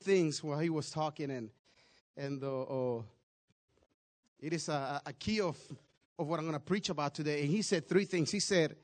things while he was talking, and it is a key of what I'm going to preach about today. And he said three things. He said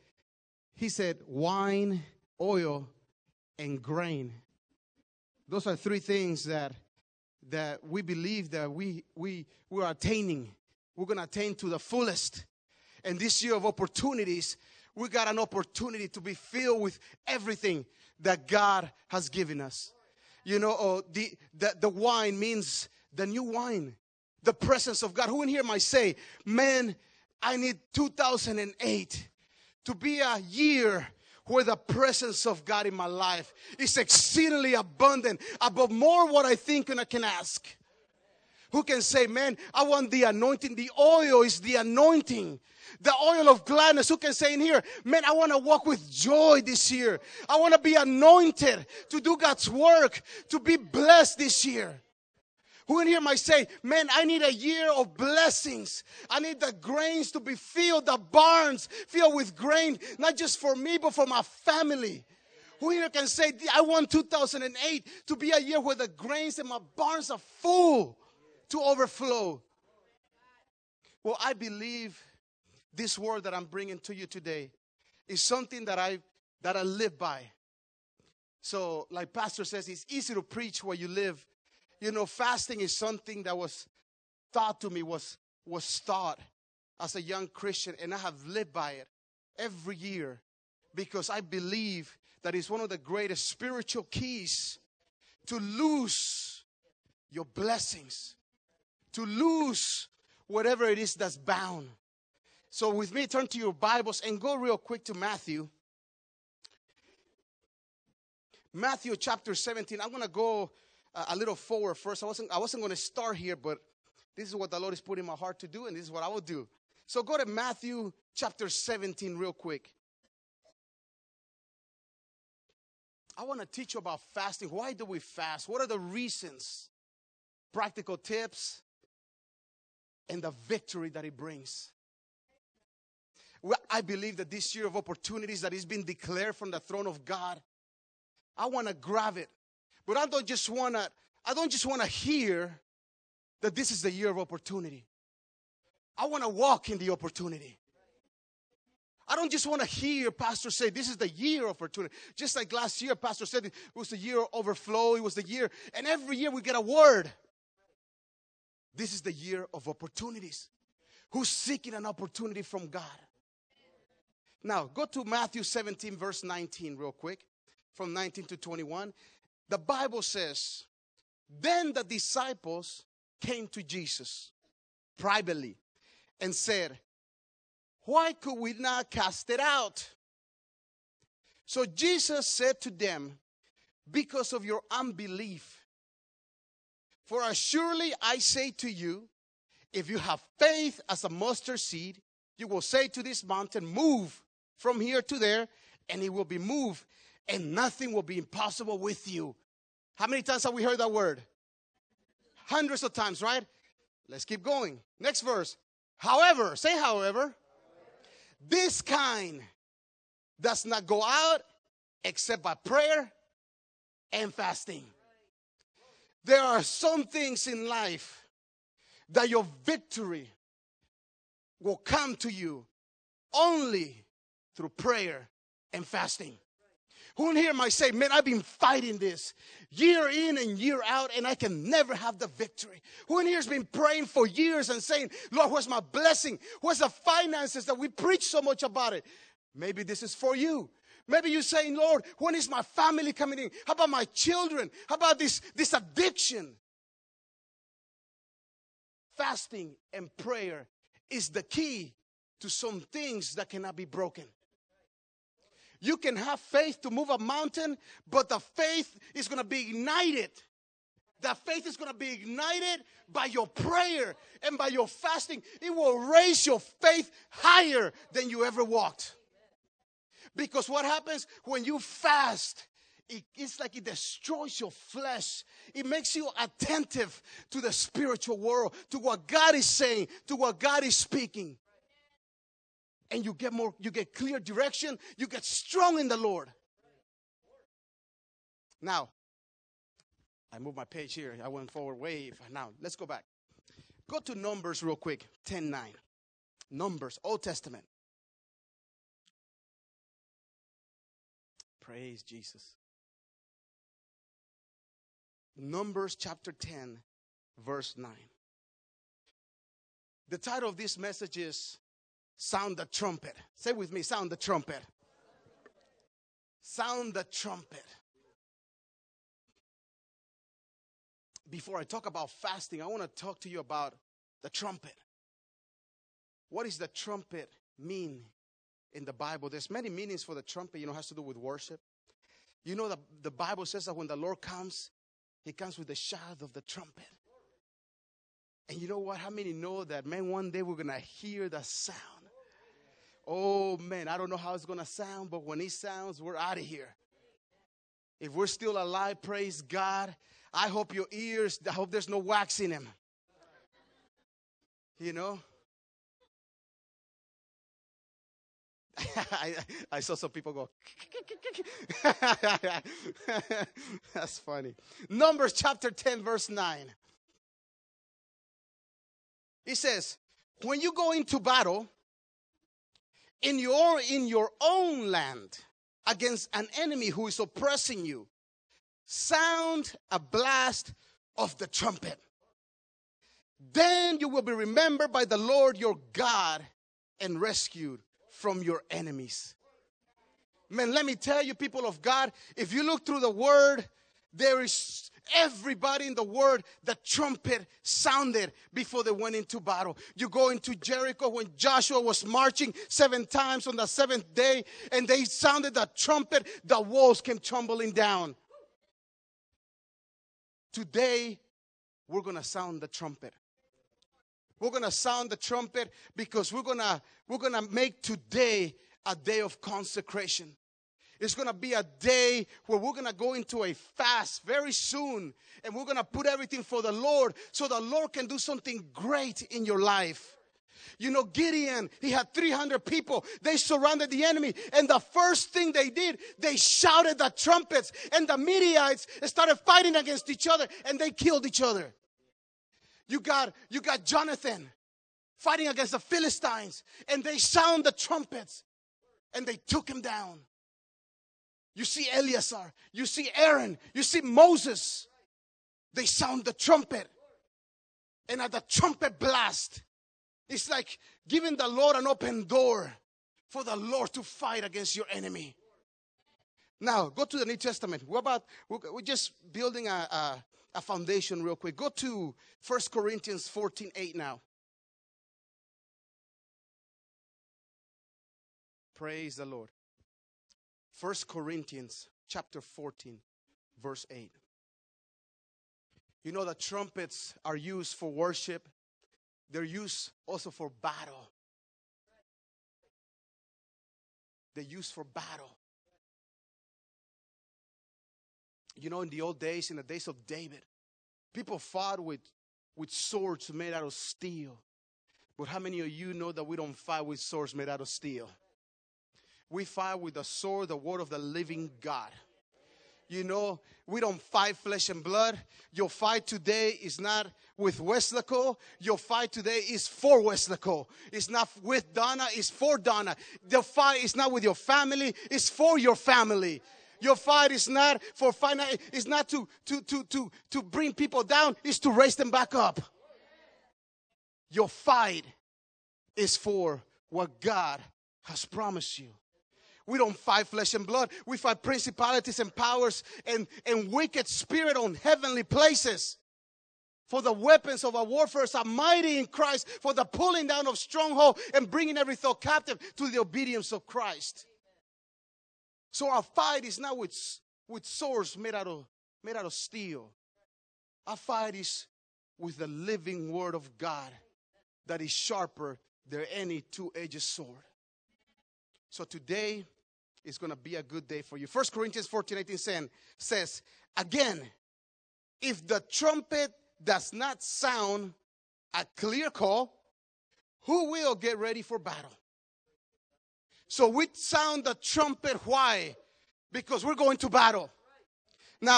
wine, oil, and grain. Those are three things that we believe that we are attaining. We're going to attain to the fullest. And this year of opportunities, we got an opportunity to be filled with everything that God has given us. You know, the wine means the new wine, the presence of God. Who in here might say, man, I need 2008 to be a year where the presence of God in my life is exceedingly abundant, above more what I think and I can ask. Who can say, man, I want the anointing. The oil is the anointing. The oil of gladness. Who can say in here, man, I want to walk with joy this year. I want to be anointed to do God's work, to be blessed this year. Who in here might say, man, I need a year of blessings. I need the grains to be filled, the barns filled with grain, not just for me, but for my family. Who here can say, I want 2008 to be a year where the grains in my barns are full to overflow. Well, I believe this word that I'm bringing to you today is something that I live by. So, like Pastor says, it's easy to preach where you live. You know, fasting is something that was taught to me, was taught as a young Christian, and I have lived by it every year because I believe that it's one of the greatest spiritual keys to lose your blessings, to lose whatever it is that's bound. So with me, turn to your Bibles and go real quick to Matthew. Matthew chapter 17. I'm going to go a little forward first. I wasn't going to start here, but this is what the Lord is putting in my heart to do, and this is what I will do. So go to Matthew chapter 17 real quick. I want to teach you about fasting. Why do we fast? What are the reasons? Practical tips and the victory that it brings. Well, I believe that this year of opportunities that is being declared from the throne of God, I want to grab it. But I don't just want to hear that this is the year of opportunity. I want to walk in the opportunity. I don't just want to hear Pastor say this is the year of opportunity. Just like last year, Pastor said it was the year of overflow. It was the year. And every year we get a word. This is the year of opportunities. Who's seeking an opportunity from God? Now, go to Matthew 17, verse 19 real quick. From 19 to 21. The Bible says, then the disciples came to Jesus privately and said, why could we not cast it out? So Jesus said to them, because of your unbelief. For surely I say to you, if you have faith as a mustard seed, you will say to this mountain, move from here to there, and it will be moved, and nothing will be impossible with you. How many times have we heard that word? Hundreds of times, right? Let's keep going. Next verse. However, say however, this kind does not go out except by prayer and fasting. There are some things in life that your victory will come to you only through prayer and fasting. Who in here might say, man, I've been fighting this year in and year out, and I can never have the victory. Who in here has been praying for years and saying, Lord, where's my blessing? Where's the finances that we preach so much about it? Maybe this is for you. Maybe you're saying, Lord, when is my family coming in? How about my children? How about this addiction? Fasting and prayer is the key to some things that cannot be broken. You can have faith to move a mountain, but the faith is going to be ignited. The faith is going to be ignited by your prayer and by your fasting. It will raise your faith higher than you ever walked. Because what happens when you fast, it's like it destroys your flesh. It makes you attentive to the spiritual world, to what God is saying, to what God is speaking. And you get clear direction. You get strong in the Lord. Now, I moved my page here. I went forward way. Now, let's go back. Go to Numbers real quick, 10:9. Numbers, Old Testament. Praise Jesus. Numbers chapter 10, verse 9. The title of this message is Sound the Trumpet. Say with me, sound the trumpet. Sound the trumpet. Before I talk about fasting, I want to talk to you about the trumpet. What does the trumpet mean in the Bible? There's many meanings for the trumpet. It has to do with worship. The Bible says that when the Lord comes, He comes with the shout of the trumpet. And you know what? How many know that, man, one day we're going to hear the sound? Oh, man, I don't know how it's going to sound, but when He sounds, we're out of here. If we're still alive, praise God. I hope your ears, I hope there's no wax in them. I saw some people go. That's funny. Numbers chapter 10, verse 9. It says, when you go into battle in your own land against an enemy who is oppressing you, sound a blast of the trumpet. Then you will be remembered by the Lord your God and rescued from your enemies. Man, let me tell you, people of God, if you look through the Word, there is everybody in the Word, the trumpet sounded before they went into battle. You go into Jericho when Joshua was marching 7 times on the 7th day, and they sounded the trumpet, the walls came tumbling down. Today, we're going to sound the trumpet. We're going to sound the trumpet because we're going to make today a day of consecration. It's going to be a day where we're going to go into a fast very soon, and we're going to put everything for the Lord so the Lord can do something great in your life. Gideon, he had 300 people. They surrounded the enemy. And the first thing they did, they shouted the trumpets. And the Midianites started fighting against each other. And they killed each other. You got Jonathan fighting against the Philistines. And they sound the trumpets. And they took him down. You see Eleazar. You see Aaron. You see Moses. They sound the trumpet. And at the trumpet blast, it's like giving the Lord an open door for the Lord to fight against your enemy. Now, go to the New Testament. We're just building a foundation real quick. Go to 1 Corinthians 14:8 now. Praise the Lord. 1 Corinthians chapter 14, verse 8. The trumpets are used for worship. They're used also for battle. They're used for battle. In the old days, in the days of David, people fought with swords made out of steel. But how many of you know that we don't fight with swords made out of steel? We fight with the sword, the word of the living God. We don't fight flesh and blood. Your fight today is not with Weslaco. Your fight today is for Weslaco. It's not with Donna, it's for Donna. The fight is not with your family, it's for your family. Your fight is not for finance, it's not to bring people down, it's to raise them back up. Your fight is for what God has promised you. We don't fight flesh and blood. We fight principalities and powers and wicked spirit on heavenly places. For the weapons of our warfare are mighty in Christ for the pulling down of stronghold and bringing every thought captive to the obedience of Christ. So our fight is not with swords made out of steel. Our fight is with the living word of God that is sharper than any two-edged sword. So today is going to be a good day for you. 1 Corinthians 14:18 says, again, if the trumpet does not sound a clear call, who will get ready for battle? So we sound the trumpet. Why? Because we're going to battle. Now,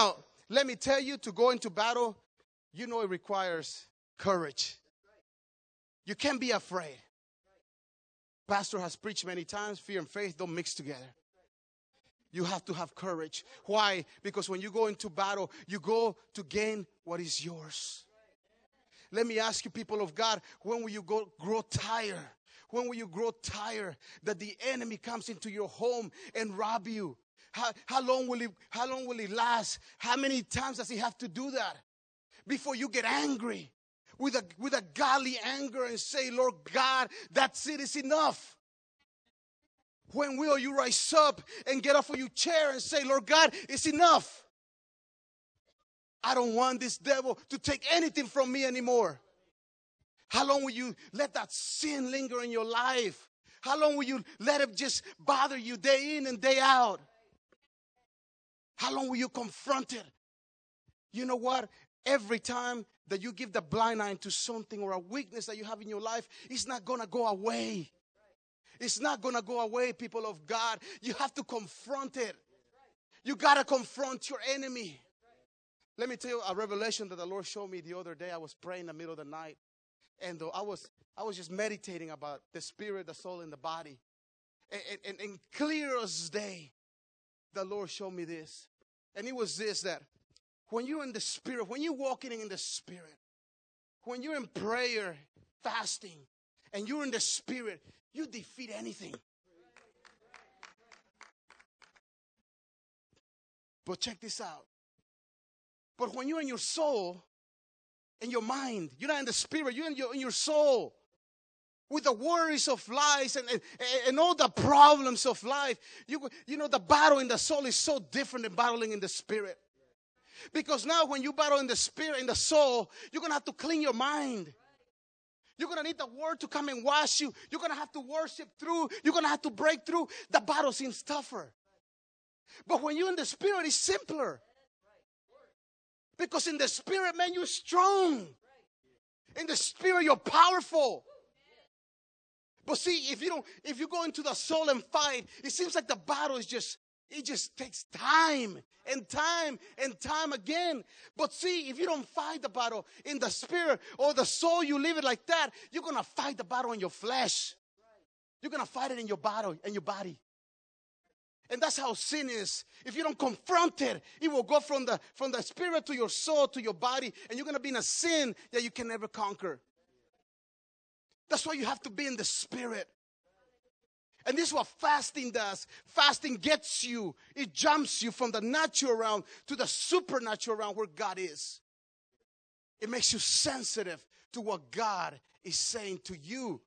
Let me tell you, to go into battle, you know it requires courage. You can't be afraid. Pastor has preached many times, fear and faith don't mix together. You have to have courage. Why? Because when you go into battle, you go to gain what is yours. Let me ask you, people of God, when will you grow tired? When will you grow tired that the enemy comes into your home and rob you? How long will it last? How many times does he have to do that before you get angry with a godly anger and say, Lord God, that's it, it's enough? When will you rise up and get off of your chair and say, Lord God, it's enough? I don't want this devil to take anything from me anymore. How long will you let that sin linger in your life? How long will you let it just bother you day in and day out? How long will you confront it? You know what? Every time that you give the blind eye to something or a weakness that you have in your life, it's not going to go away. It's not going to go away, people of God. You have to confront it. You got to confront your enemy. Let me tell you a revelation that the Lord showed me the other day. I was praying in the middle of the night. And I was just meditating about the spirit, the soul, and the body. And clear as day, the Lord showed me this. And it was this, that when you're in the spirit, when you're walking in the spirit, when you're in prayer, fasting, and you're in the spirit, you defeat anything. But check this out. But when you're in your soul, in your mind, you're not in the spirit, you're in your soul, with the worries of life and all the problems of life. You know, the battle in the soul is so different than battling in the spirit. Because now when you battle in the spirit, in the soul, you're going to have to clean your mind. You're going to need the word to come and wash you. You're going to have to worship through. You're going to have to break through. The battle seems tougher. But when you're in the spirit, it's simpler. Because in the spirit, man, you're strong. In the spirit, you're powerful. But see, if you go into the soul and fight, it seems like the battle is just takes time and time and time again. But see, if you don't fight the battle in the spirit or the soul, you leave it like that, you're going to fight the battle in your flesh. You're going to fight it in your body. And that's how sin is. If you don't confront it, it will go from the spirit to your soul to your body, and you're going to be in a sin that you can never conquer. That's why you have to be in the spirit. And this is what fasting does. Fasting gets you, it jumps you from the natural realm to the supernatural realm where God is. It makes you sensitive to what God is saying to you.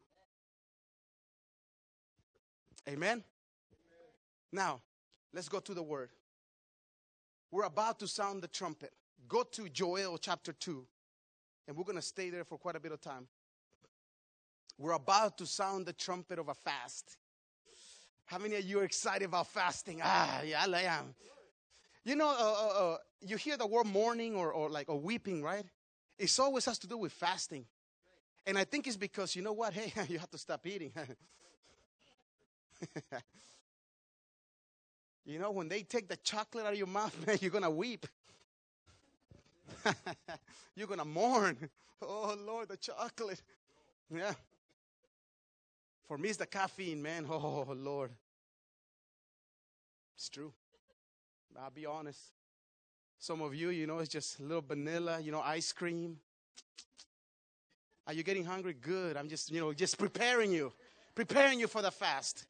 Amen? Now, let's go to the word. We're about to sound the trumpet. Go to Joel chapter 2. And we're going to stay there for quite a bit of time. We're about to sound the trumpet of a fast. How many of you are excited about fasting? Yeah, I am. You know, you hear the word mourning or weeping, right? It always has to do with fasting. And I think it's because, you know what? Hey, you have to stop eating. You know, when they take the chocolate out of your mouth, man, you're going to weep. You're going to mourn. Oh, Lord, the chocolate. Yeah. For me, it's the caffeine, man. Oh, Lord. It's true. I'll be honest. Some of you, you know, it's just a little vanilla, you know, ice cream. Are you getting hungry? Good. I'm just, just preparing you for the fast.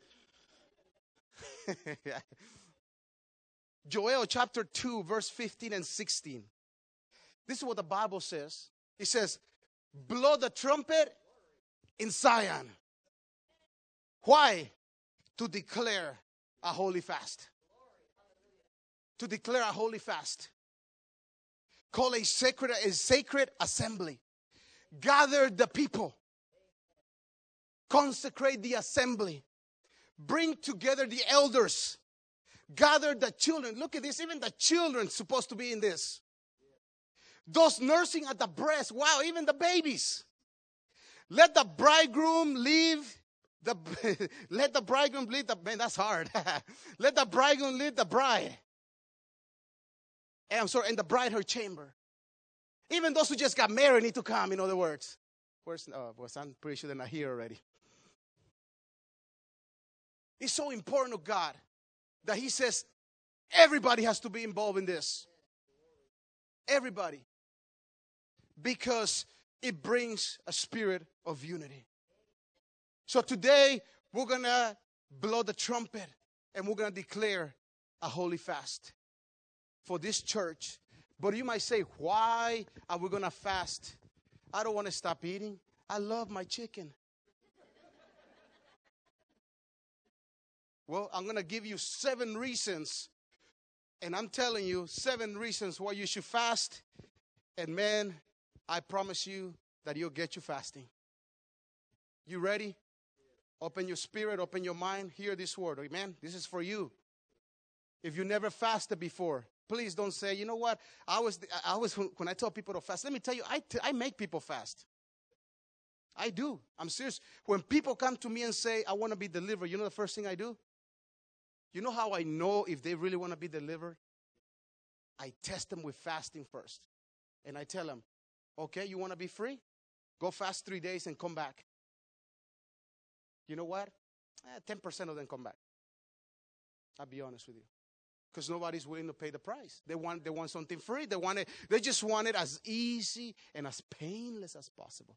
Joel chapter 2, verse 15 and 16. This is what the Bible says. It says, blow the trumpet in Zion. Why? To declare a holy fast. To declare a holy fast. Call a sacred assembly. Gather the people. Consecrate the assembly. Bring together the elders. Gather the children. Look at this. Even the children supposed to be in this. Those nursing at the breast. Wow, even the babies. Let the bridegroom leave. Let the bridegroom lead the man. That's hard. Let the bridegroom lead the bride. I'm sorry, in the bride her chamber. Even those who just got married need to come, in other words. I'm pretty sure they're not here already. It's so important to God that He says everybody has to be involved in this. Everybody. Because it brings a spirit of unity. So today, we're going to blow the trumpet and we're going to declare a holy fast for this church. But you might say, why are we going to fast? I don't want to stop eating. I love my chicken. Well, I'm going to give you 7 reasons. And I'm telling you 7 reasons why you should fast. And man, I promise you that you'll get you fasting. You ready? Open your spirit, open your mind. Hear this word. Amen. This is for you. If you never fasted before, please don't say, you know what? I was when I tell people to fast, let me tell you, I make people fast. I do. I'm serious. When people come to me and say, I want to be delivered, you know the first thing I do? You know how I know if they really want to be delivered? I test them with fasting first. And I tell them, okay, you want to be free? Go fast 3 days and come back. You know what? 10% of them come back. I'll be honest with you. Because nobody's willing to pay the price. They want something free. They just want it as easy and as painless as possible.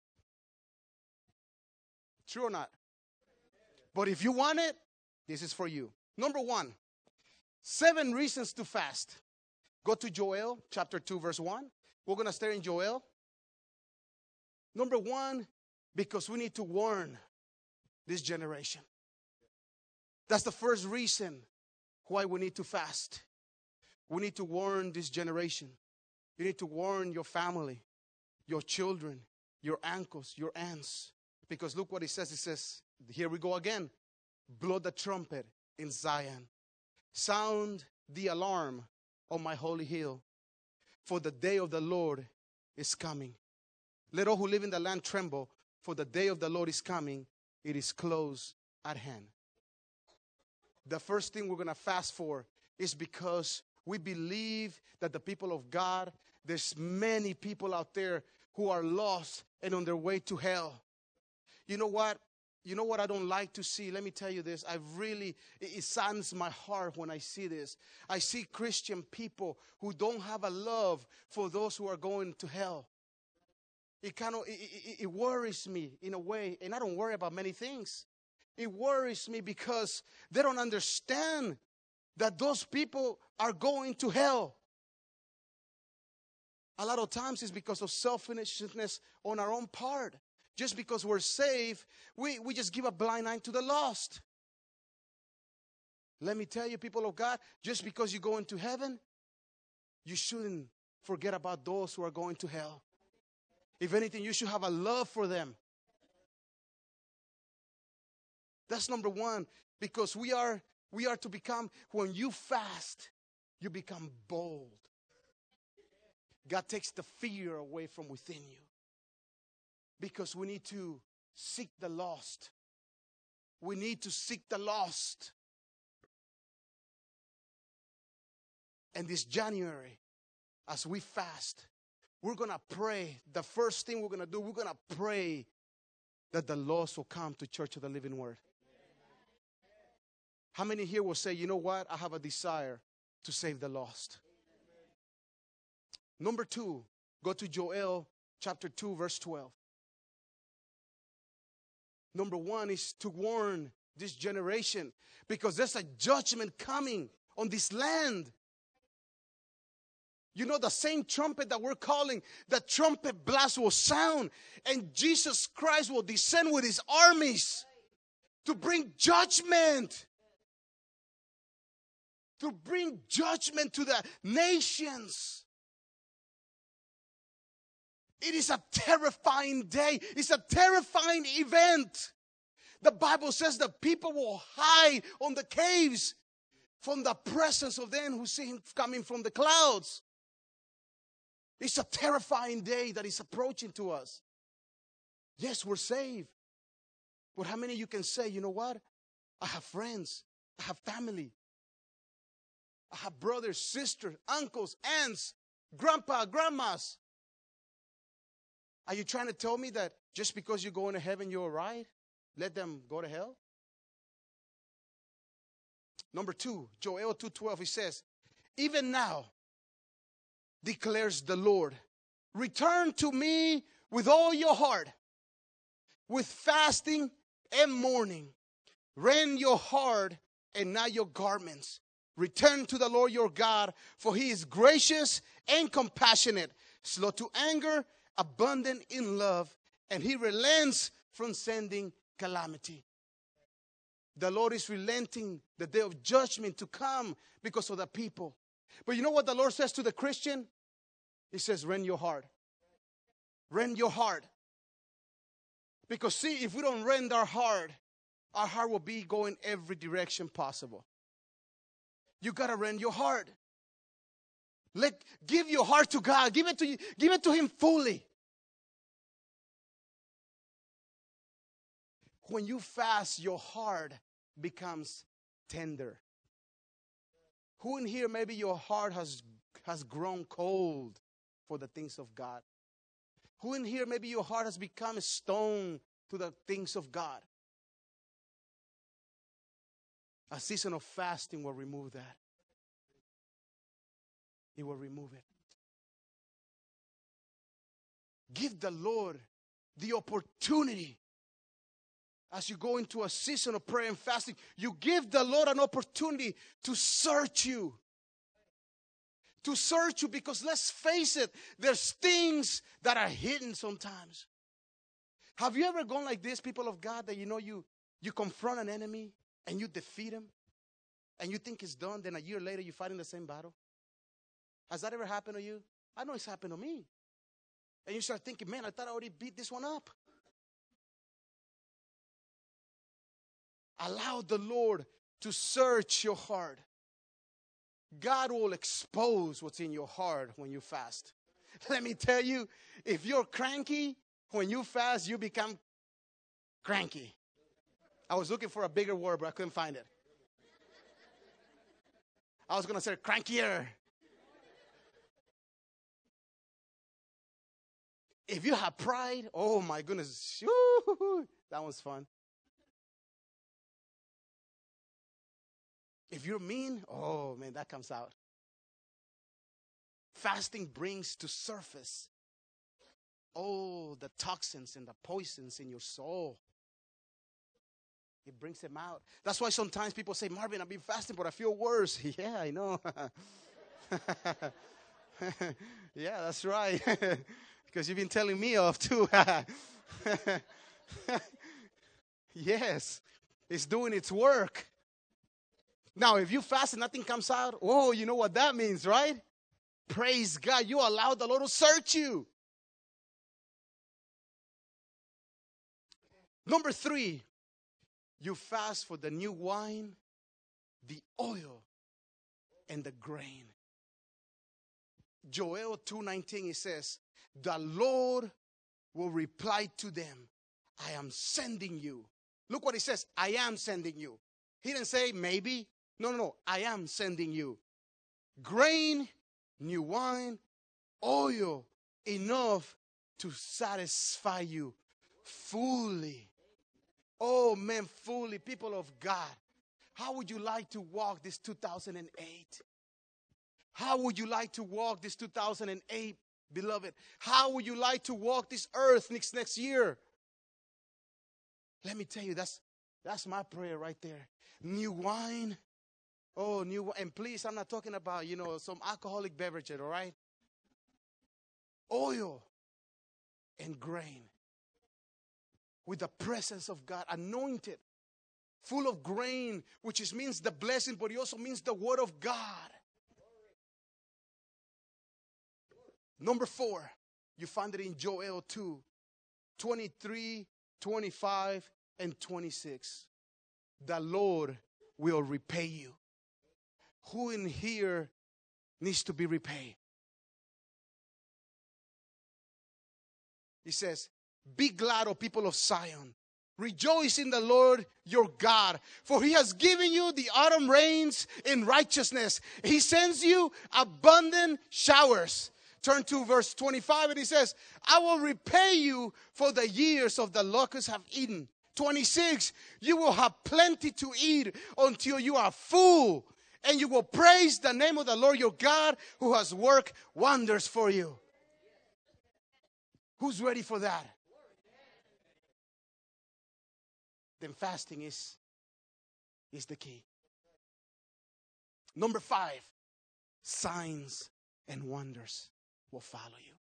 True or not? But if you want it, this is for you. Number 1, 7 reasons to fast. Go to Joel chapter 2, verse 1. We're going to stay in Joel. Number 1, because we need to warn this generation. That's the first reason why we need to fast. We need to warn this generation. You need to warn your family, your children, your uncles, your aunts. Because look what it says. It says, here we go again. Blow the trumpet in Zion. Sound the alarm on my holy hill. For the day of the Lord is coming. Let all who live in the land tremble. For the day of the Lord is coming. It is close at hand. The first thing we're going to fast for is because we believe that the people of God, there's many people out there who are lost and on their way to hell. You know what? You know what I don't like to see? Let me tell you this. It saddens my heart when I see this. I see Christian people who don't have a love for those who are going to hell. It worries me in a way, and I don't worry about many things. It worries me because they don't understand that those people are going to hell. A lot of times it's because of selfishness on our own part. Just because we're saved, we just give a blind eye to the lost. Let me tell you, people of God, just because you go into heaven, you shouldn't forget about those who are going to hell. If anything, you should have a love for them. That's number 1, because we are to become, when you fast, you become bold. God takes the fear away from within you. Because we need to seek the lost. We need to seek the lost. And this January, as we fast, we're going to pray. The first thing we're going to do, we're going to pray that the lost will come to Church of the Living Word. How many here will say, you know what? I have a desire to save the lost. Number 2, go to Joel chapter 2, verse 12. Number 1 is to warn this generation because there's a judgment coming on this land. You know, the same trumpet that we're calling, the trumpet blast will sound, and Jesus Christ will descend with his armies to bring judgment. To bring judgment to the nations. It is a terrifying day. It's a terrifying event. The Bible says that people will hide on the caves from the presence of them who see him coming from the clouds. It's a terrifying day that is approaching to us. Yes, we're saved. But how many of you can say, you know what? I have friends. I have family. I have brothers, sisters, uncles, aunts, grandpa, grandmas. Are you trying to tell me that just because you're going to heaven, you're all right? Let them go to hell? Number 2, Joel 2:12, he says, even now, declares the Lord, return to me with all your heart, with fasting and mourning. Rend your heart and not your garments. Return to the Lord your God, for he is gracious and compassionate, slow to anger, abundant in love, and he relents from sending calamity. The Lord is relenting the day of judgment to come because of the people. But you know what the Lord says to the Christian? He says, rend your heart. Rend your heart. Because see, if we don't rend our heart will be going every direction possible. You got to rend your heart. Give your heart to God. Give it to him fully. When you fast, your heart becomes tender. Who in here, maybe your heart has grown cold for the things of God? Who in here, maybe your heart has become a stone to the things of God? A season of fasting will remove that. It will remove it. Give the Lord the opportunity. As you go into a season of prayer and fasting, you give the Lord an opportunity to search you. To search you, because let's face it, there's things that are hidden sometimes. Have you ever gone like this, people of God, that you confront an enemy and you defeat him and you think it's done, then a year later you fight in the same battle? Has that ever happened to you? I know it's happened to me. And you start thinking, man, I thought I already beat this one up. Allow the Lord to search your heart. God will expose what's in your heart when you fast. Let me tell you, if you're cranky, when you fast, you become cranky. I was looking for a bigger word, but I couldn't find it. I was going to say crankier. If you have pride, oh my goodness, that was fun. If you're mean, oh man, that comes out. Fasting brings to surface all the toxins and the poisons in your soul. It brings them out. That's why sometimes people say, Marvin, I've been fasting, but I feel worse. Yeah, I know. Yeah, that's right. Because you've been telling me off too. Yes, it's doing its work. Now, if you fast and nothing comes out, oh, you know what that means, right? Praise God. You allowed the Lord to search you. Number 3, you fast for the new wine, the oil, and the grain. Joel 2:19, it says, the Lord will reply to them, I am sending you. Look what he says, I am sending you. He didn't say maybe. No, I am sending you. Grain, new wine, oil, enough to satisfy you fully. Oh man, fully, people of God. How would you like to walk this 2008? How would you like to walk this 2008, beloved? How would you like to walk this earth next year? Let me tell you, that's my prayer right there. New wine. Oh, new wine. And please, I'm not talking about, some alcoholic beverage, all right? Oil and grain. With the presence of God, anointed, full of grain, which means the blessing, but it also means the word of God. Number 4, you find it in Joel 2:23, 25, and 26. The Lord will repay you. Who in here needs to be repaid? He says, be glad, O people of Zion. Rejoice in the Lord your God, for he has given you the autumn rains in righteousness. He sends you abundant showers. Turn to verse 25 and he says, I will repay you for the years of the locusts have eaten. 26, you will have plenty to eat until you are full, and you will praise the name of the Lord your God who has worked wonders for you. Who's ready for that? Then fasting is the key. Number 5, signs and wonders will follow you.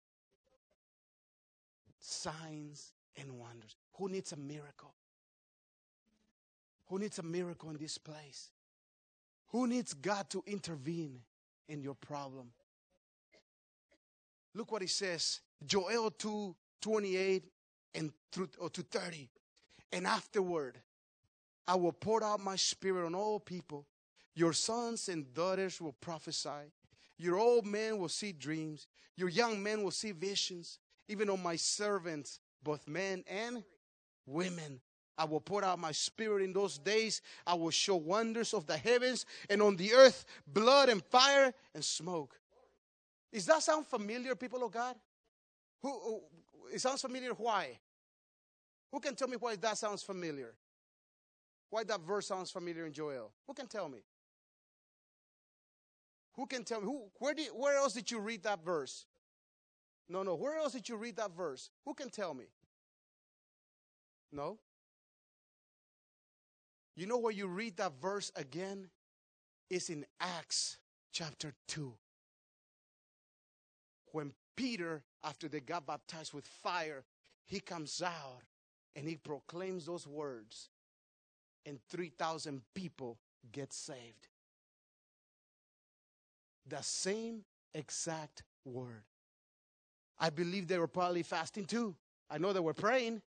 Signs and wonders. Who needs a miracle? Who needs a miracle in this place? Who needs God to intervene in your problem? Look what he says. Joel 2:28 and through to 30. And afterward, I will pour out my spirit on all people. Your sons and daughters will prophesy. Your old men will see dreams. Your young men will see visions. Even on my servants, both men and women, I will pour out my spirit in those days. I will show wonders of the heavens, and on the earth, blood and fire and smoke. Does that sound familiar, people of God? Who it sounds familiar? Why? Who can tell me why that sounds familiar? Why that verse sounds familiar in Joel? Who can tell me? Who can tell me? Where else did you read that verse? No. Where else did you read that verse? Who can tell me? No? You know where you read that verse again? It's in Acts chapter 2. When Peter, after they got baptized with fire, he comes out and he proclaims those words. And 3,000 people get saved. The same exact word. I believe they were probably fasting too. I know they were praying.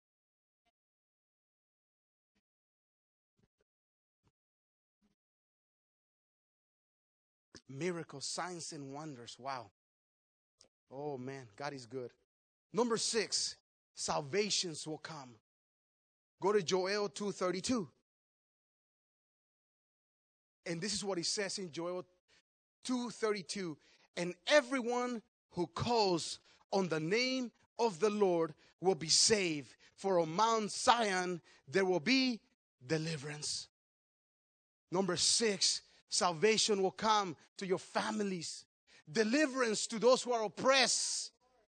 Miracles, signs, and wonders. Wow. Oh man, God is good. Number 6, salvations will come. Go to Joel 2:32. And this is what he says in Joel 2:32. And everyone who calls on the name of the Lord will be saved. For on Mount Zion there will be deliverance. Number 6, salvation will come to your families. Deliverance to those who are oppressed.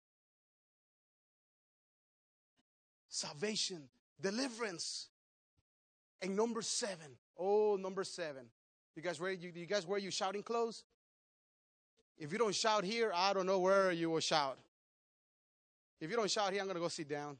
Salvation, deliverance. And number 7. Oh, number 7. You guys ready? You guys wear your shouting clothes? If you don't shout here, I don't know where you will shout. If you don't shout here, I'm going to go sit down.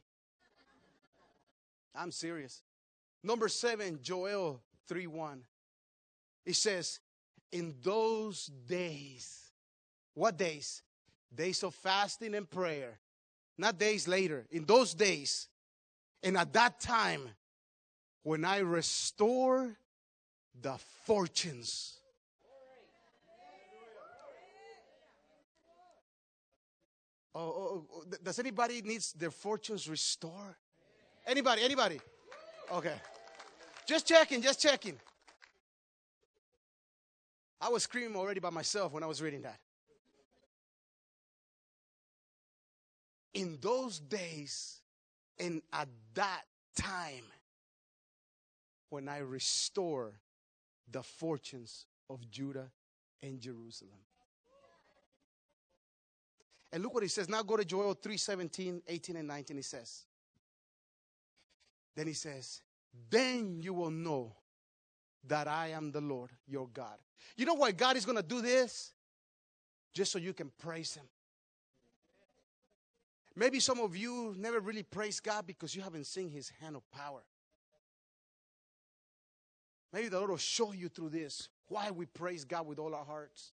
I'm serious. Number 7, Joel 3:1. It says, in those days. What days? Days of fasting and prayer. Not days later. In those days. And at that time, when I restore the fortunes. Does anybody needs their fortunes restored? Anybody? Okay. Just checking. I was screaming already by myself when I was reading that. In those days and at that time, when I restore the fortunes of Judah and Jerusalem. And look what he says. Now go to Joel 3:17, 18, and 19. He says. Then he says, then you will know that I am the Lord your God. You know why God is going to do this? Just so you can praise him. Maybe some of you never really praise God because you haven't seen his hand of power. Maybe the Lord will show you through this why we praise God with all our hearts.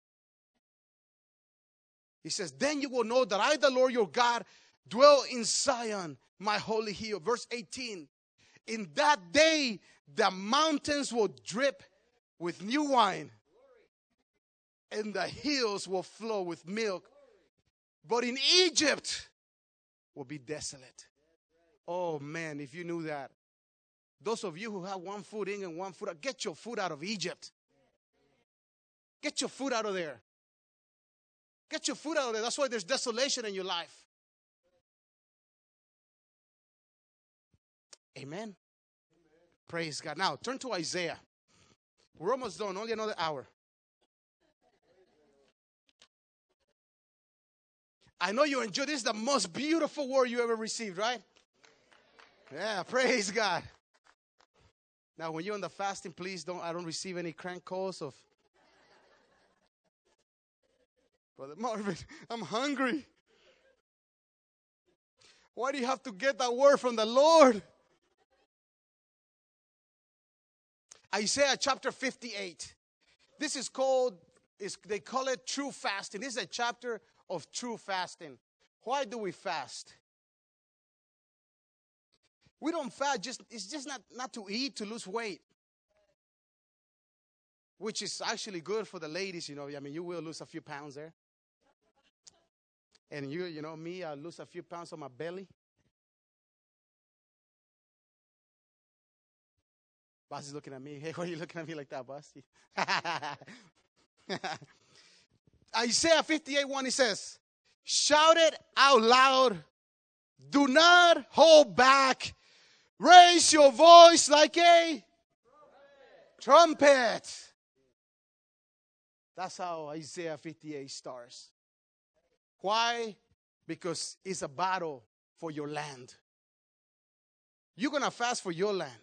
He says, then you will know that I, the Lord your God, dwell in Zion, my holy hill. Verse 18. In that day, the mountains will drip with new wine, and the hills will flow with milk. But in Egypt will be desolate. Oh man, if you knew that. Those of you who have one foot in and one foot out, get your foot out of Egypt. Get your foot out of there. Get your foot out of there. That's why there's desolation in your life. Amen. Praise God. Now, turn to Isaiah. We're almost done. Only another hour. I know you enjoy this. Is the most beautiful word you ever received, right? Yeah, praise God. Now, when you're on the fasting, please I don't receive any crank calls of, Brother Marvin, I'm hungry. Why do you have to get that word from the Lord? Isaiah chapter 58. This is they call it true fasting. This is a chapter of true fasting. Why do we fast? We don't fast, it's just not to eat, to lose weight. Which is actually good for the ladies, you know. I mean, you will lose a few pounds there. And you know me, I'll lose a few pounds on my belly. Boss is looking at me. Hey, why are you looking at me like that, boss? Isaiah 58:1, he says, shout it out loud. Do not hold back. Raise your voice like a trumpet. That's how Isaiah 58 starts. Why? Because it's a battle for your land. You're going to fast for your land.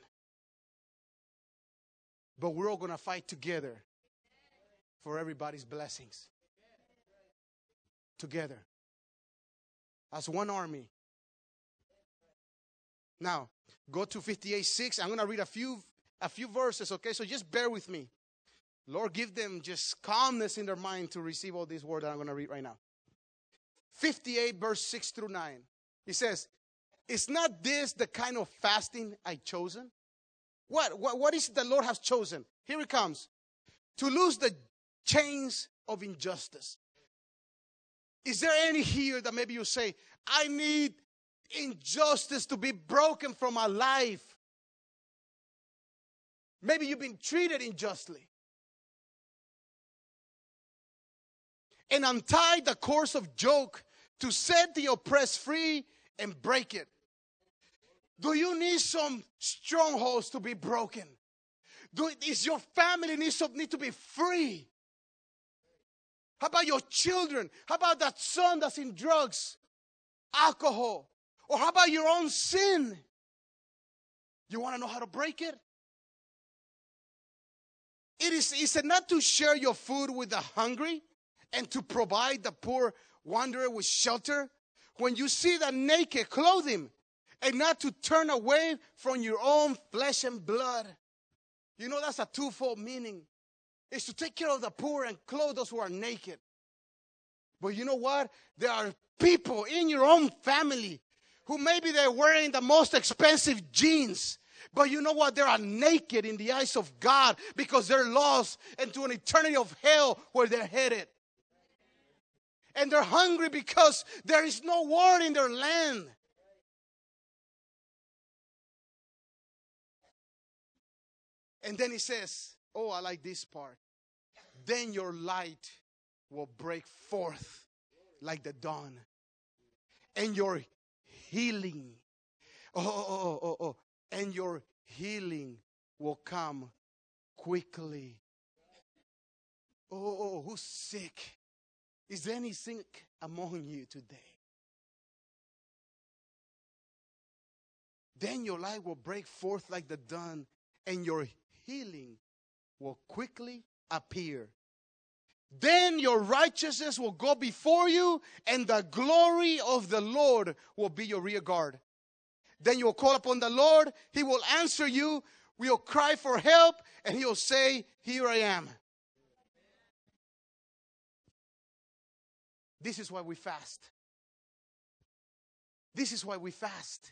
But we're all going to fight together for everybody's blessings. Together. As one army. Now, go to 58:6. I'm going to read a few verses, okay? So just bear with me. Lord, give them just calmness in their mind to receive all these words that I'm going to read right now. 58 verse 6 through 9. He says, is not this the kind of fasting I chosen? What is it the Lord has chosen? Here it comes. To loose the chains of injustice. Is there any here that maybe you say, I need injustice to be broken from my life? Maybe you've been treated unjustly. And untie the cords of yoke to set the oppressed free and break it. Do you need some strongholds to be broken? Is your family need to be free? How about your children? How about that son that's in drugs, alcohol? Or how about your own sin? You want to know how to break it? Is it not to share your food with the hungry and to provide the poor wanderer with shelter? When you see the naked, clothe him, and not to turn away from your own flesh and blood. You know, that's a twofold meaning. It's to take care of the poor and clothe those who are naked. But you know what? There are people in your own family who maybe they're wearing the most expensive jeans. But you know what? They are naked in the eyes of God because they're lost into an eternity of hell where they're headed. And they're hungry because there is no word in their land. And then he says, oh, I like this part. Then your light will break forth like the dawn. And your healing, and your healing will come quickly. Who's sick? Is there any sick among you today? Then your light will break forth like the dawn, and your healing will quickly appear. Then your righteousness will go before you, and the glory of the Lord will be your rear guard. Then you'll call upon the Lord, He will answer you, we'll cry for help, and He'll say, here I am. This is why we fast. This is why we fast.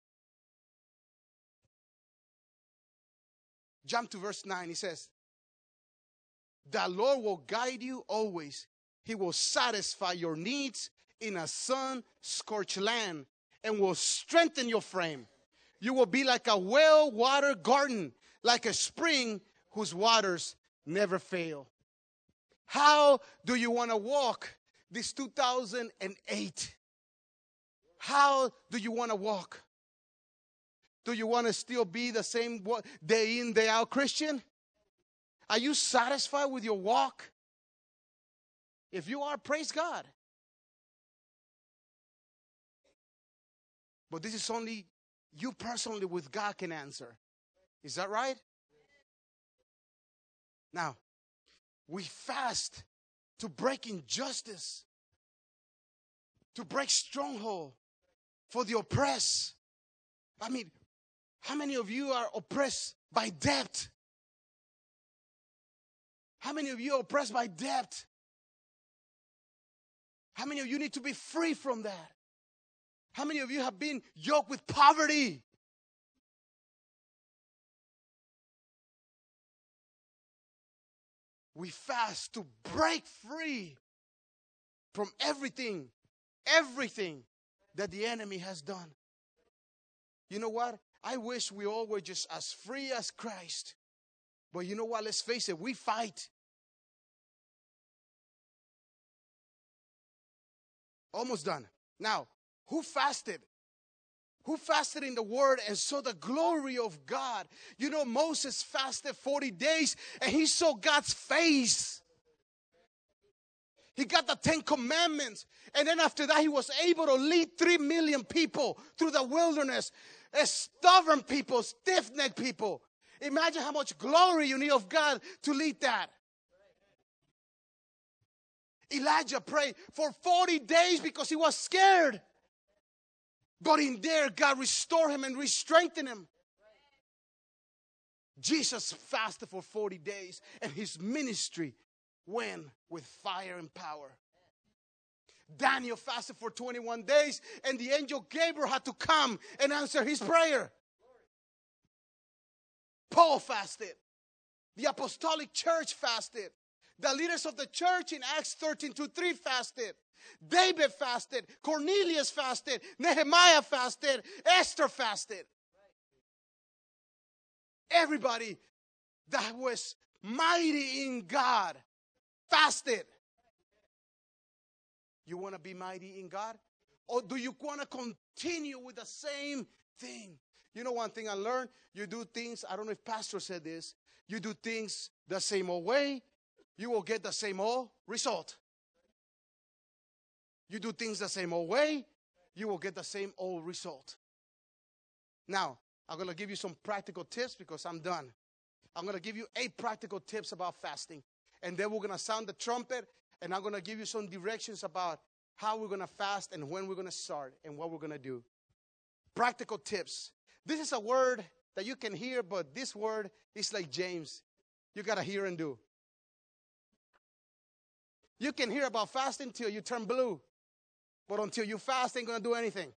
Jump to verse 9. He says, the Lord will guide you always. He will satisfy your needs in a sun-scorched land and will strengthen your frame. You will be like a well-watered garden, like a spring whose waters never fail. How do you want to walk this 2008? How do you want to walk? Do you want to still be the same day in, day out Christian? Are you satisfied with your walk? If you are, praise God. But this is only you personally with God can answer. Is that right? Now, we fast to break injustice, to break stronghold, for the oppressed. I mean, how many of you are oppressed by debt? How many of you are oppressed by debt? How many of you need to be free from that? How many of you have been yoked with poverty? We fast to break free from everything that the enemy has done. You know what? I wish we all were just as free as Christ. But you know what? Let's face it, we fight. Almost done. Now, who fasted? Who fasted in the word and saw the glory of God? You know, Moses fasted 40 days and he saw God's face. He got the 10 commandments. And then after that, he was able to lead 3 million people through the wilderness. Stubborn people, stiff-necked people. Imagine how much glory you need of God to lead that. Elijah prayed for 40 days because he was scared. But in there, God restored him and re-strengthened him. Jesus fasted for 40 days and his ministry went with fire and power. Daniel fasted for 21 days and the angel Gabriel had to come and answer his prayer. Paul fasted. The apostolic church fasted. The leaders of the church in Acts 13:2-3 fasted. David fasted. Cornelius fasted. Nehemiah fasted. Esther fasted. Everybody that was mighty in God fasted. You want to be mighty in God? Or do you want to continue with the same thing? You know one thing I learned? You do things, I don't know if Pastor said this, you do things the same old way, you will get the same old result. You do things the same old way, you will get the same old result. Now, I'm going to give you some practical tips because I'm done. I'm going to give you 8 practical tips about fasting. And then we're going to sound the trumpet, and I'm going to give you some directions about how we're going to fast and when we're going to start and what we're going to do. Practical tips. This is a word that you can hear, but this word is like James. You got to hear and do. You can hear about fasting till you turn blue. But until you fast, ain't going to do anything.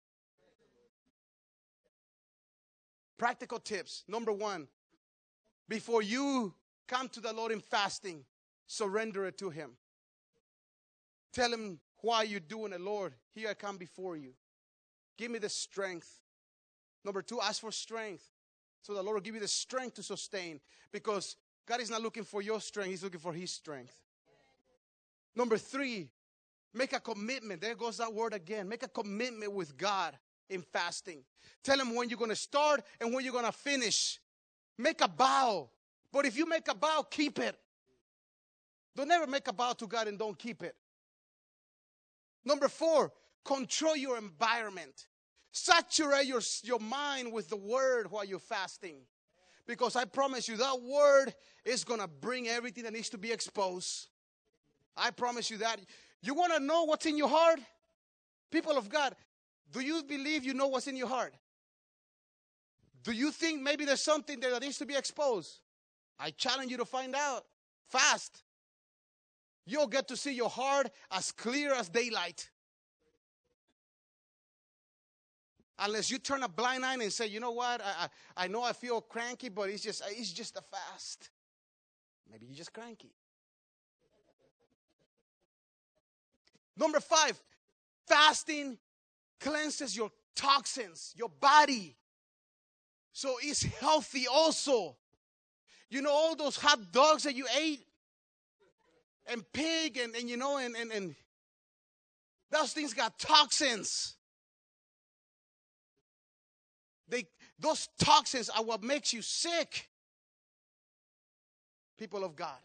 Practical tips. Number 1, before you come to the Lord in fasting, surrender it to Him. Tell Him why you're doing it. Lord, here I come before you. Give me the strength. Number 2, ask for strength. So the Lord will give you the strength to sustain. Because God is not looking for your strength. He's looking for His strength. Number 3, make a commitment. There goes that word again. Make a commitment with God in fasting. Tell Him when you're going to start and when you're going to finish. Make a vow. But if you make a vow, keep it. Don't ever make a vow to God and don't keep it. Number 4, control your environment. Saturate your mind with the word while you're fasting. Because I promise you, that word is going to bring everything that needs to be exposed. I promise you that. You want to know what's in your heart? People of God, do you believe you know what's in your heart? Do you think maybe there's something there that needs to be exposed? I challenge you to find out. Fast. You'll get to see your heart as clear as daylight. Unless you turn a blind eye and say, you know what, I know I feel cranky, but it's just a fast. Maybe you're just cranky. Number 5, fasting cleanses your toxins, your body. So it's healthy also. You know, all those hot dogs that you ate and pig and you know, and those things got toxins. Those toxins are what makes you sick. People of God.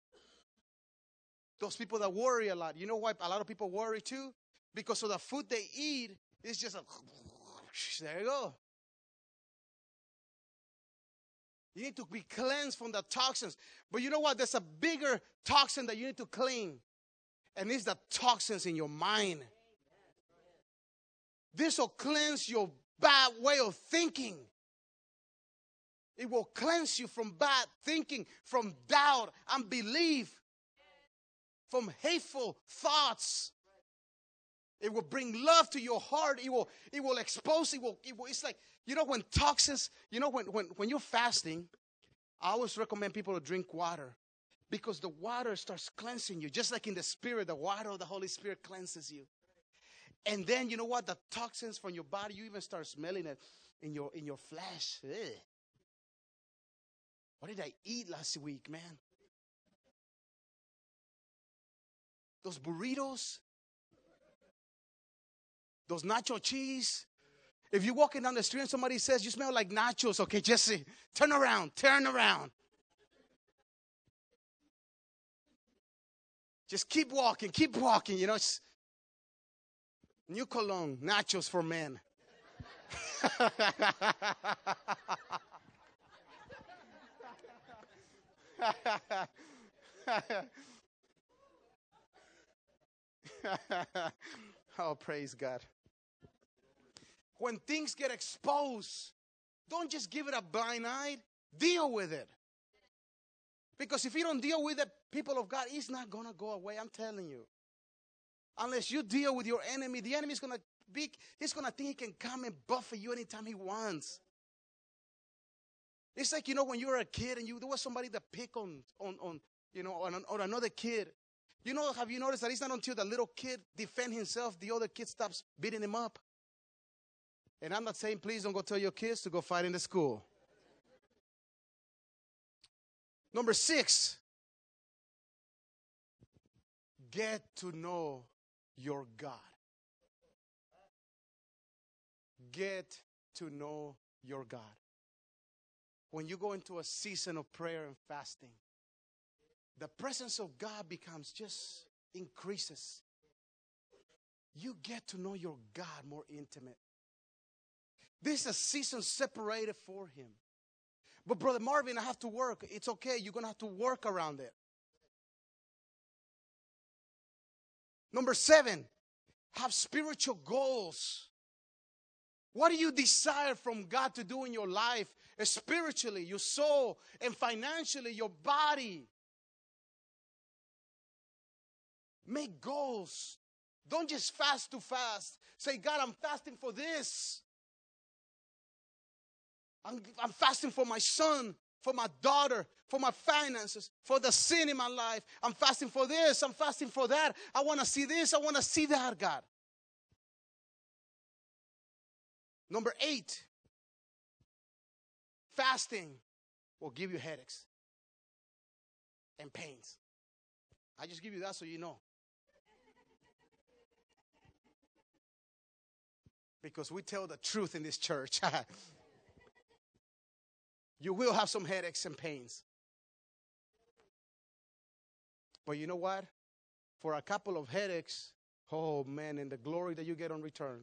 Those people that worry a lot. You know why a lot of people worry too? Because of the food they eat is just a, there you go. You need to be cleansed from the toxins. But you know what? There's a bigger toxin that you need to clean. And it's the toxins in your mind. This will cleanse your bad way of thinking. It will cleanse you from bad thinking, from doubt, unbelief, from hateful thoughts. It will bring love to your heart. It will expose, it's like, you know, when toxins, you know, when you're fasting, I always recommend people to drink water because the water starts cleansing you. Just like in the Spirit, the water of the Holy Spirit cleanses you. And then, you know what? The toxins from your body, you even start smelling it in your flesh. Ugh. What did I eat last week, man? Those burritos, those nacho cheese. If you're walking down the street and somebody says, you smell like nachos, okay, Jesse, turn around. Just keep walking, you know. It's New Cologne, nachos for men. Oh, praise God. When things get exposed, don't just give it a blind eye. Deal with it. Because if you don't deal with it, people of God, it's not going to go away. I'm telling you. Unless you deal with your enemy, the enemy is going to he's going to think he can come and buffet you anytime he wants. It's like, you know, when you were a kid and there was somebody that picked on another kid. You know, have you noticed that it's not until the little kid defends himself, the other kid stops beating him up? And I'm not saying please don't go tell your kids to go fight in the school. Number 6, get to know your God. Get to know your God. When you go into a season of prayer and fasting, the presence of God increases. You get to know your God more intimate. This is a season separated for Him. But Brother Marvin, I have to work. It's okay. You're going to have to work around it. Number 7, have spiritual goals. What do you desire from God to do in your life, spiritually, your soul, and financially, your body? Make goals. Don't just fast to fast. Say, God, I'm fasting for this. I'm fasting for my son, for my daughter, for my finances, for the sin in my life. I'm fasting for this. I'm fasting for that. I want to see this. I want to see that, God. Number 8, fasting will give you headaches and pains. I just give you that so you know. Because we tell the truth in this church. You will have some headaches and pains. But you know what? For a couple of headaches, oh man, and the glory that you get on return.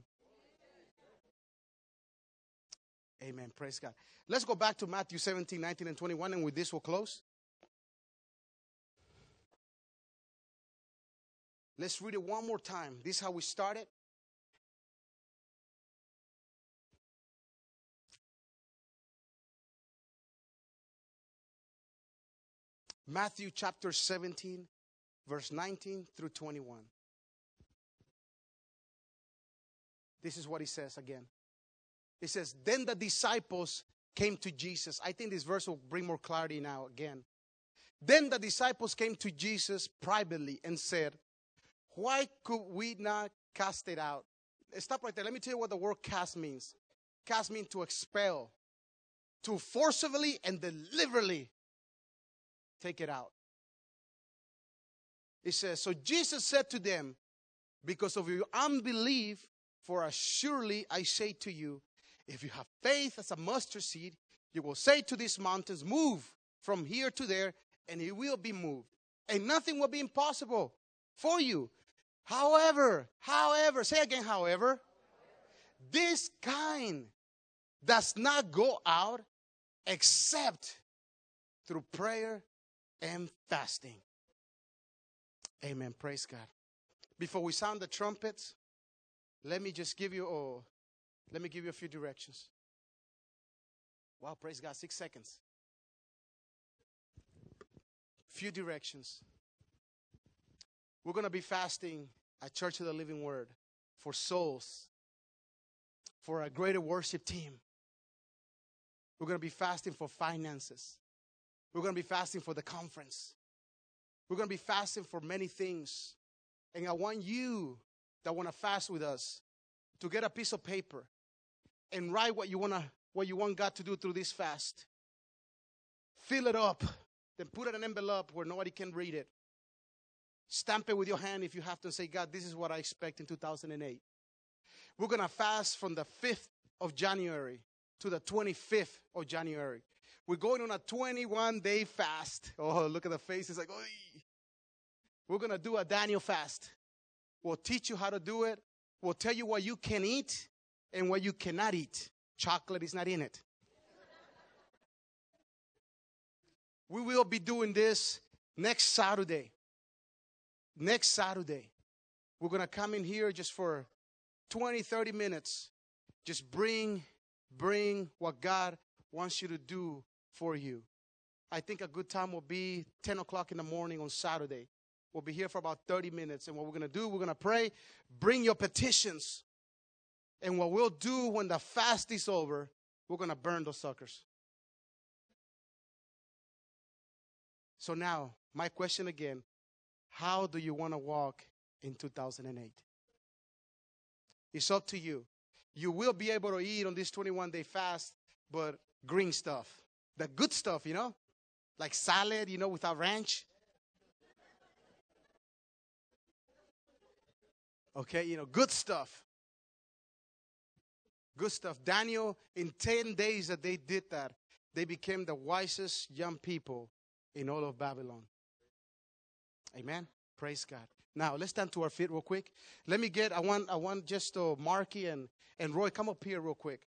Amen. Praise God. Let's go back to Matthew 17, 19, and 21, and with this we'll close. Let's read it one more time. This is how we started. Matthew chapter 17, verse 19 through 21. This is what he says again. It says, then the disciples came to Jesus. I think this verse will bring more clarity now again. Then the disciples came to Jesus privately and said, why could we not cast it out? Stop right there. Let me tell you what the word cast means. Cast means to expel, to forcibly and deliberately take it out. It says, so Jesus said to them, because of your unbelief, for assuredly I say to you, if you have faith as a mustard seed, you will say to these mountains, move from here to there, and it will be moved. And nothing will be impossible for you. However, say again, however, this kind does not go out except through prayer and fasting. Amen. Praise God. Before we sound the trumpets, let me give you a few directions. Wow, praise God, 6 seconds. Few directions. We're going to be fasting at Church of the Living Word for souls, for a greater worship team. We're going to be fasting for finances. We're going to be fasting for the conference. We're going to be fasting for many things. And I want you that want to fast with us to get a piece of paper and write what you want God to do through this fast. Fill it up. Then put it in an envelope where nobody can read it. Stamp it with your hand if you have to, say, God, this is what I expect in 2008. We're going to fast from the 5th of January to the 25th of January. We're going on a 21-day fast. Oh, look at the faces like, oy. We're going to do a Daniel fast. We'll teach you how to do it. We'll tell you what you can eat and what you cannot eat. Chocolate is not in it. We will be doing this next Saturday. Next Saturday. We're going to come in here just for 20, 30 minutes. Just bring what God wants you to do for you. I think a good time will be 10 o'clock in the morning on Saturday. We'll be here for about 30 minutes. And what we're going to do, we're going to pray. Bring your petitions. And what we'll do when the fast is over, we're going to burn those suckers. So now, my question again, how do you want to walk in 2008? It's up to you. You will be able to eat on this 21-day fast, but green stuff. The good stuff, like salad, without ranch. Okay, good stuff. Good stuff. Daniel, in 10 days that they did that, they became the wisest young people in all of Babylon. Amen. Praise God. Now, let's stand to our feet real quick. I want just Marky and Roy, come up here real quick.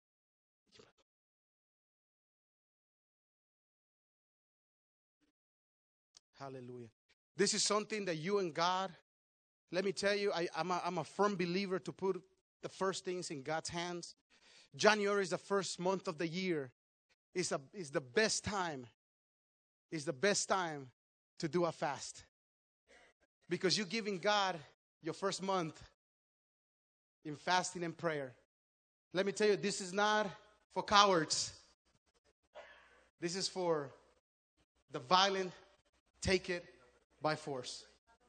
Hallelujah. This is something that you and God, let me tell you, I'm a firm believer to put the first things in God's hands. January is the first month of the year. It's the best time. It's the best time to do a fast. Because you're giving God your first month in fasting and prayer. Let me tell you, this is not for cowards. This is for the violent. Take it by force.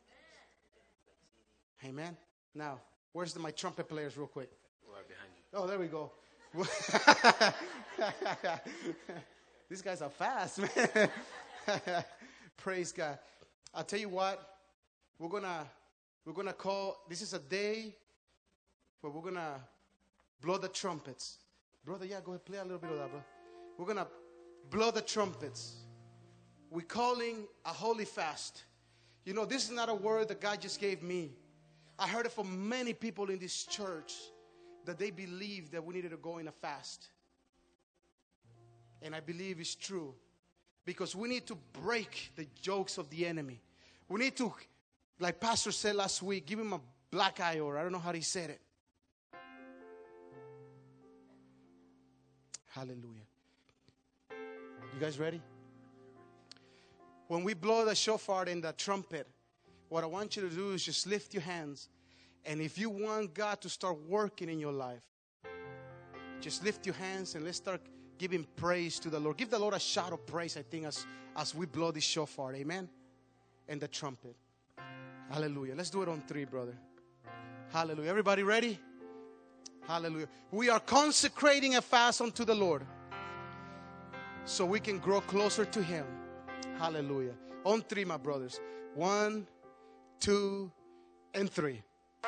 Amen. Now, where's my trumpet players real quick? Right behind you. Oh, there we go. These guys are fast, man. Praise God. I'll tell you what. We're gonna call. This is a day where we're gonna blow the trumpets. Brother, yeah, go ahead, play a little bit of that, bro. We're gonna blow the trumpets. We're calling a holy fast. This is not a word that God just gave me. I heard it from many people in this church that they believe that we needed to go in a fast. And I believe it's true. Because we need to break the jokes of the enemy. We need to, like Pastor said last week, give him a black eye, or I don't know how he said it. Hallelujah. You guys ready? When we blow the shofar and the trumpet, what I want you to do is just lift your hands. And if you want God to start working in your life, just lift your hands and let's start giving praise to the Lord. Give the Lord a shout of praise, I think, as we blow this shofar. Amen? And the trumpet. Hallelujah. Let's do it on 3, brother. Hallelujah. Everybody ready? Hallelujah. We are consecrating a fast unto the Lord. so we can grow closer to Him. Hallelujah. On 3, my brothers. 1, 2, and 3.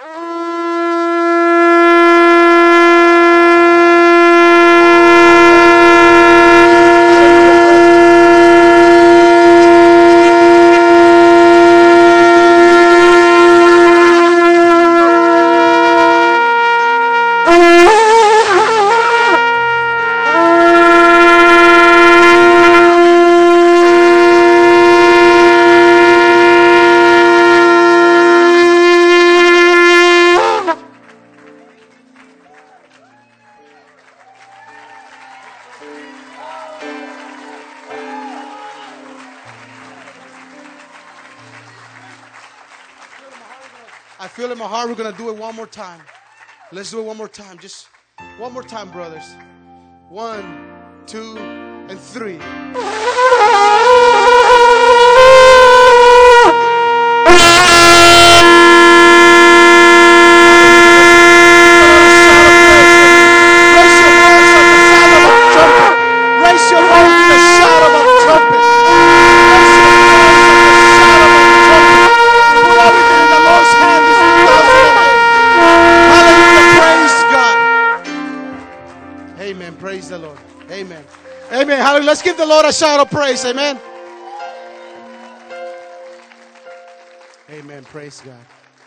I feel in my heart we're going to do it one more time. Let's do it one more time. Just one more time, brothers. 1, 2, and 3. Raise your voice to the sound of a trumpet. Put everything in the Lord's hand this 2008. Hallelujah. Praise God. Amen. Praise the Lord. Amen. Amen. Hallelujah. Let's give the Lord a shout of praise. Amen. Amen. Praise God.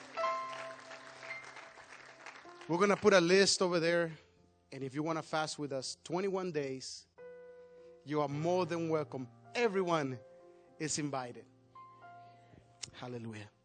We're going to put a list over there. And if you want to fast with us 21 days, you are more than welcome. Everyone is invited. Hallelujah.